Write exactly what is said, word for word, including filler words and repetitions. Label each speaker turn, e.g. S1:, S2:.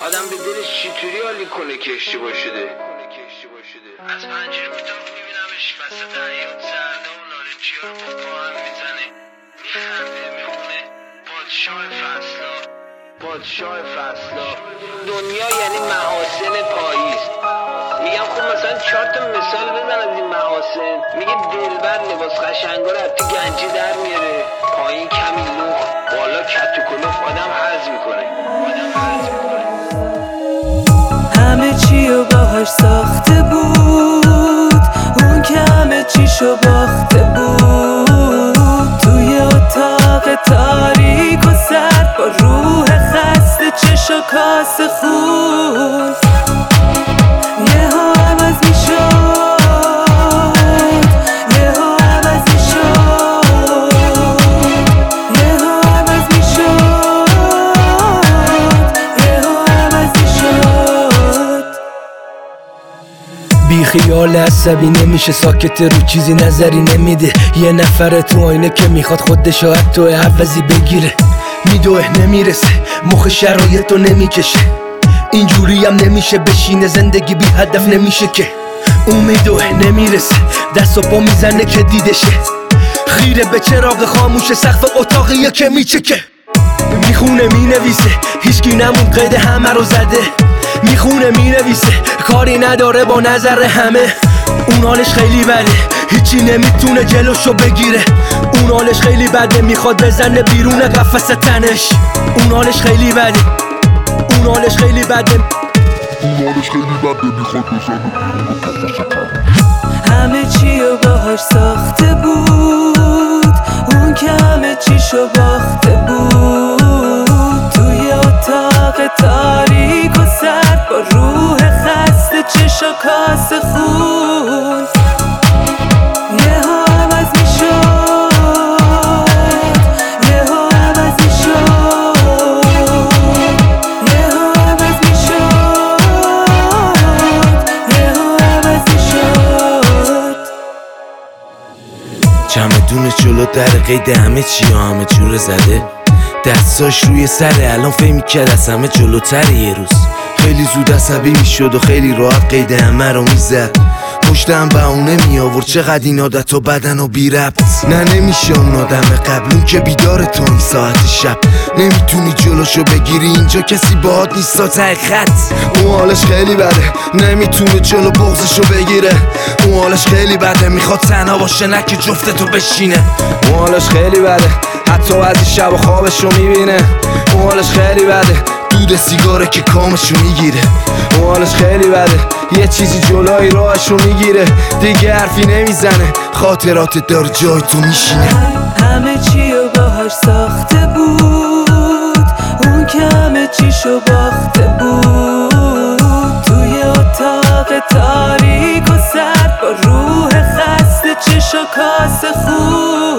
S1: آدم به دلش چطوری حالی کنه که اشتباه شده. از پنجره اتاق میبینمش وسط حیاط زرده و نارنجی ها رو با پا هم میزنه، میخنده، میخونه پادشاه فصلا، پادشاه فصلا. دنیا یعنی محاسن پاییز. میگم خب مثلا چهار تا مثال بزن از این محاسن. میگه دلبر لباس قشنگا رو از تو گنجی در میاره، پایین کمی لخ، بالا کت و کلوف. آدم هضم میکنه، آدم هضم میکنه.
S2: همه چی رو باهاش ساخته بود، اون که همه چیشو باخته بود. توی اتاق تاریک و سرد با روح خسته، چش و کاسه خون یهو عوض میشد، یهو عوض میشد، یهو عوض میشد، یهو عوض میشد.
S3: بی خیال عصبی نمیشه، ساکت رو چیزی نظری نمیده. یه نفره تو آینه که میخواد خودشو حتی عوضی بگیره. میدوه نمیرسه، مخ شرایطو نمیکشه. اینجوری هم نمیشه بشینه، زندگی بی هدف نمیشه که. امیدوه نمیرسه، دست و پا میزنه که دیدشه. خیره به چراغ خاموش سقف اتاقیه که میچکه. میخونه مینویسه، هیچکی نمون قید همه رو زده. میخونه مینویسه، کاری نداره با نظر همه. اون حالش خیلی بده، هیچی نمیتونه جلوشو بگیره. اون حالش خیلی بده، میخواد بزنه بیرون قفس تنش. اون حالش خیلی بده، اون حالش خیلی بده،
S4: اون حالش خیلی بده، میخواد بزنه
S2: همه چی رو باهاش ساخته بود، اون که همه چیشو باخته بود. توی اتاق تاریک و سرد با روح خسته، چش و کاسه خون یهو عوض میشد، یهو عوض میشد، یهو عوض میشد، یهو عوض میشد.
S5: چمدون جلو در قید همه چی ها همه جور زده. دستاش روی سره، الان فهم میکرد از همه جلوتر. یه روز خیلی زود عصبی میشد و خیلی راحت قید همه رو میزد. پشتم بهونه می آورد چقدر این عادت و بدن و بی ربط. نه نمیشه اون آدم قبلون که بیدار تو این ساعت شب. نمیتونی جلوشو بگیری، اینجا کسی باهات نیست تا ته خط. اون حالش خیلی بده، نمیتونه جلو بغضشو بگیره. اون حالش خیلی بده، میخواد تنها باشه نه که جفتتو بشینه. اون حالش خیلی بده، حتی بعضی شب و خوابشو میبینه. اون حالش خیلی بده، دود سیگاره که کامشو میگیره. اون حالش خیلی بده، یه چیزی جلوی راهشو میگیره. دیگه حرفی نمیزنه، خاطرات داره جای تو میشینه.
S2: همه چی رو باهاش ساخته بود، اون که همه چیشو باخته بود. توی اتاق تاریک و سرد با روح خسته، چش و کاسه خون